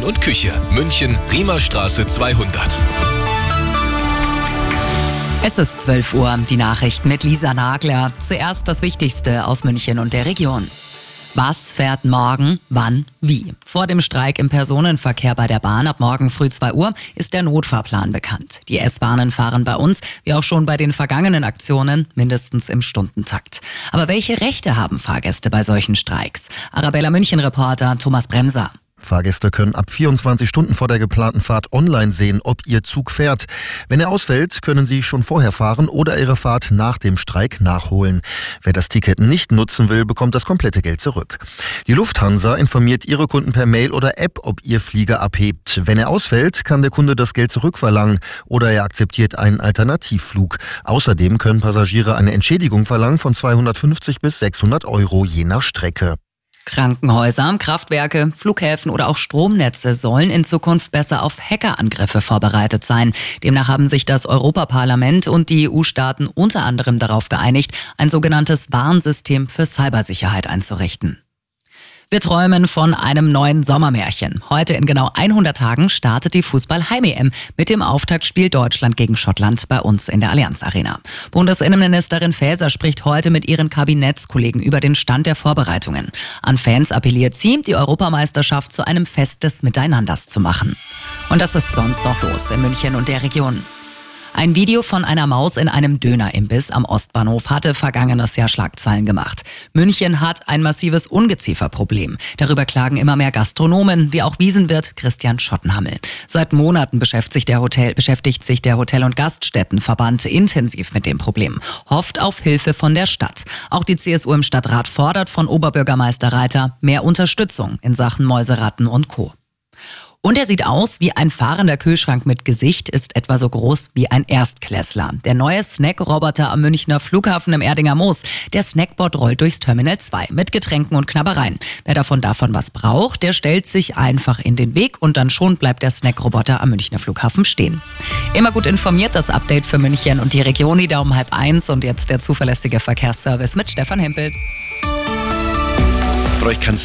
und Küche. München, Riemerstraße 200. Es ist 12 Uhr, die Nachrichten mit Lisa Nagler. Zuerst das Wichtigste aus München und der Region. Was fährt morgen, wann, wie? Vor dem Streik im Personenverkehr bei der Bahn ab morgen früh 2 Uhr ist der Notfahrplan bekannt. Die S-Bahnen fahren bei uns, wie auch schon bei den vergangenen Aktionen, mindestens im Stundentakt. Aber welche Rechte haben Fahrgäste bei solchen Streiks? Arabella München-Reporter Thomas Bremser. Fahrgäste können ab 24 Stunden vor der geplanten Fahrt online sehen, ob ihr Zug fährt. Wenn er ausfällt, können sie schon vorher fahren oder ihre Fahrt nach dem Streik nachholen. Wer das Ticket nicht nutzen will, bekommt das komplette Geld zurück. Die Lufthansa informiert ihre Kunden per Mail oder App, ob ihr Flieger abhebt. Wenn er ausfällt, kann der Kunde das Geld zurückverlangen oder er akzeptiert einen Alternativflug. Außerdem können Passagiere eine Entschädigung verlangen von 250 bis 600 Euro je nach Strecke. Krankenhäuser, Kraftwerke, Flughäfen oder auch Stromnetze sollen in Zukunft besser auf Hackerangriffe vorbereitet sein. Demnach haben sich das Europaparlament und die EU-Staaten unter anderem darauf geeinigt, ein sogenanntes Warnsystem für Cybersicherheit einzurichten. Wir träumen von einem neuen Sommermärchen. Heute in genau 100 Tagen startet die Fußball-Heim-EM mit dem Auftaktspiel Deutschland gegen Schottland bei uns in der Allianz Arena. Bundesinnenministerin Faeser spricht heute mit ihren Kabinettskollegen über den Stand der Vorbereitungen. An Fans appelliert sie, die Europameisterschaft zu einem Fest des Miteinanders zu machen. Und das ist sonst noch los in München und der Region. Ein Video von einer Maus in einem Dönerimbiss am Ostbahnhof hatte vergangenes Jahr Schlagzeilen gemacht. München hat ein massives Ungezieferproblem. Darüber klagen immer mehr Gastronomen, wie auch Wiesenwirt Christian Schottenhammel. Seit Monaten beschäftigt sich der Hotel- und Gaststättenverband intensiv mit dem Problem, hofft auf Hilfe von der Stadt. Auch die CSU im Stadtrat fordert von Oberbürgermeister Reiter mehr Unterstützung in Sachen Mäuseratten und Co. Und er sieht aus wie ein fahrender Kühlschrank mit Gesicht, ist etwa so groß wie ein Erstklässler. Der neue Snack-Roboter am Münchner Flughafen im Erdinger Moos. Der Snackbot rollt durchs Terminal 2 mit Getränken und Knabbereien. Wer davon was braucht, der stellt sich einfach in den Weg und dann schon bleibt der Snack-Roboter am Münchner Flughafen stehen. Immer gut informiert, das Update für München und die Region, die da um 12:30 und jetzt der zuverlässige Verkehrsservice mit Stefan Hempel. Bei euch kann